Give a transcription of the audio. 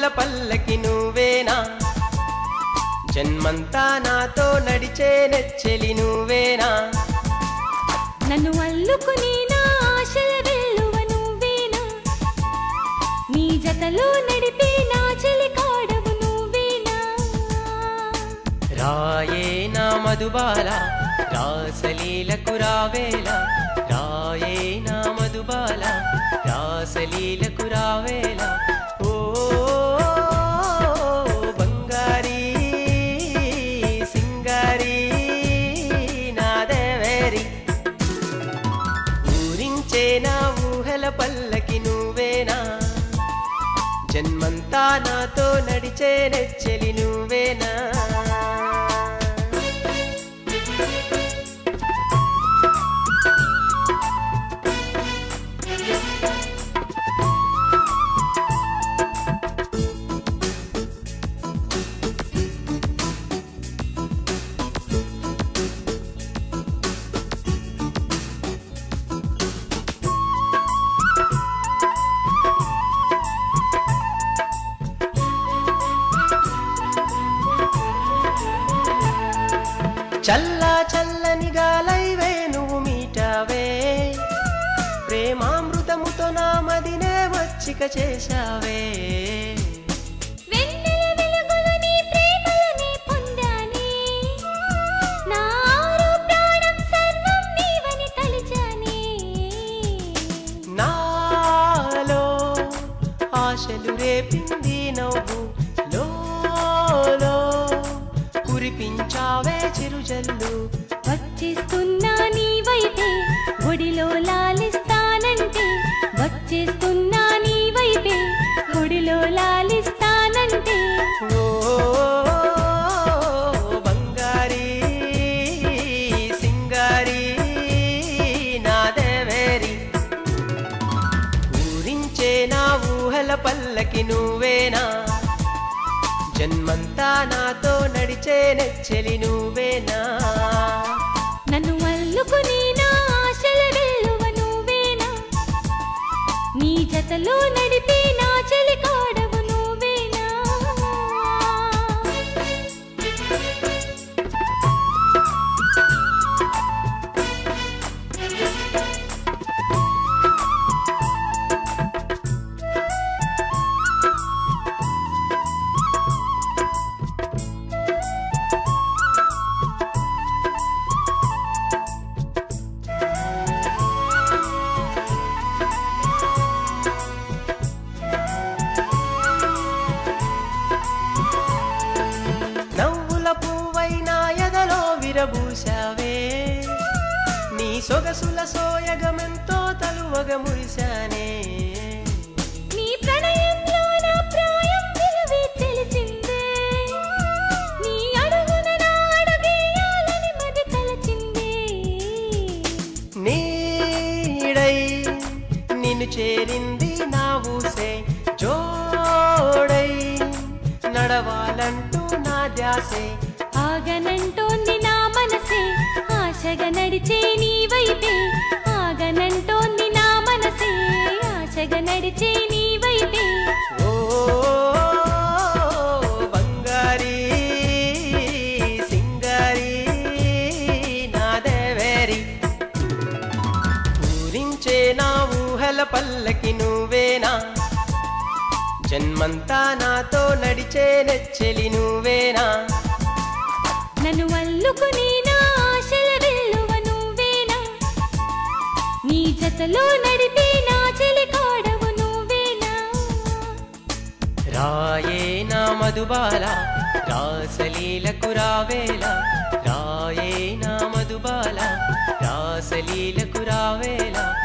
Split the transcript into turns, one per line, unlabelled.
ఊహల పల్లకి నువ్వేనా జన్మంతా నాతో నడిచే నెచ్చెలి నువ్వేనా
నన్ను అల్లుకుని నా ఆశల వెల్లువ నువ్వేనా నీ జతలో నడిపే నా చెలి కాడవు నువ్వేనా
రాయే నా మధుబాల రాసలీలకు రావేలా రాయే నా మధుబాల రాసలీలకు రావేలా ఓ బంగారీ సింగారీ నా దేవేరి ఊరించే నా ఊహల పల్లకి నువ్వేనా జన్మంతా నాతో నడిచే నెచ్చెలి నువ్వేనా చల్లా చల్లని గాలైవే నువ్వు మీటావే ప్రేమామృతముతో నా మదినే మచ్చిక చేశావే
వెన్నెల వెలుగులు నీ ప్రేమలోనే పొందానే నా ఆరు ప్రాణం సర్వం నీవని తలిచానే
నాలో ఆశలు రేపింది నవ్వు లోలో కురిపించావే చిరుజల్లు
వచ్చేస్తున్నా నీ వైపే గుడిలో లాలిస్తానంటే వచ్చేస్తున్నా నీ వైపే గుడిలో లాలిస్తానంటే
ఓ బంగారీ సింగారీ నా దేవేరి ఊరించే నా ఊహల పల్లకి నువ్వేనా జన్మంతా నాతో నడిచే నెచ్చెలి నువ్వేనా
నన్ను అల్లుకుని నా ఆశల వెల్లువ నువ్వేనా నీ జతలో నడిపే నా చెలి కాడవు నువ్వేనా
నవ్వుల పువ్వైనా ఎదలో విరబూశావే నీ సొగసుల సోయగమెంతో తలువగ మురిశానే
నీ ప్రణయంలో నా ప్రాయం విలువే తెలిసిందే నీ అడుగున నా అడుగేయాలని మది తలచిందే
నీడై నిన్ను చేరింది నా ఊసే జోడై నడవాలంటూ నా ధ్యాసే
ఆగనంటోంది నా మనసే ఆశగా నడిచే నీ వైపే ఆగనంటోంది నా మనసే ఆశగా నడిచే నీ వైపే
ఓ బంగారీ సింగారీ నా దేవేరి ఊరించే నా ఊహల పల్లకి నువ్వేనా జన్మంతా నాతో నడిచే నెచ్చెలి నువ్వేనా
నన్ను అల్లుకుని నా ఆశల వెల్లువ నువ్వేనా నీ జతలో నడిపే నా చెలి కాడవు నువ్వేనా
రాయే నా మధుబాల రాసలీలకు రావేలా రాయే నా మధుబాల రాసలీలకు రావేలా